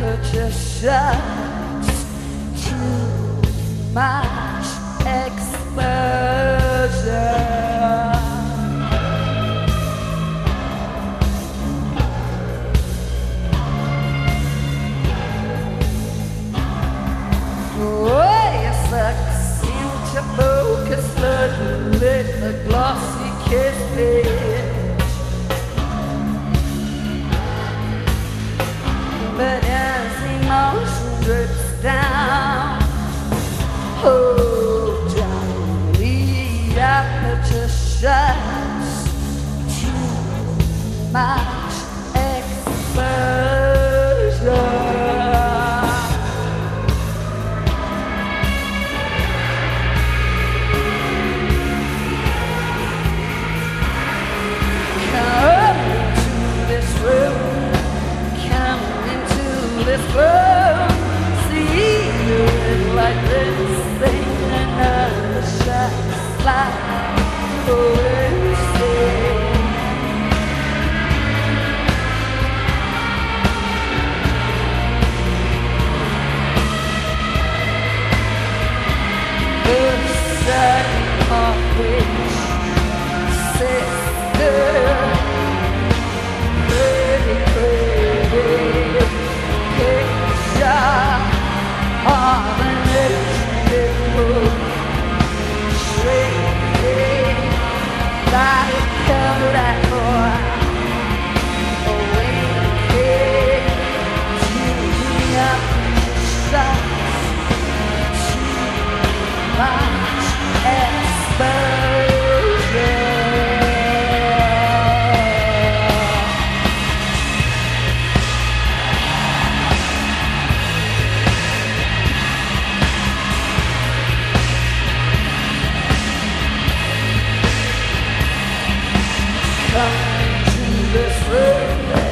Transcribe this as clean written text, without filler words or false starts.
repetition, too much exposure. To focus with a glossy kiss page, but as emotion drips down, oh, down the repetitions, too much exposure. This world, see it like this thing, another shot slide away. The sudden of which sister, pretty, pretty picture of an ancient shrinking like a Cadillac boy, awakening to the upshots, too much exposure. Come to this room.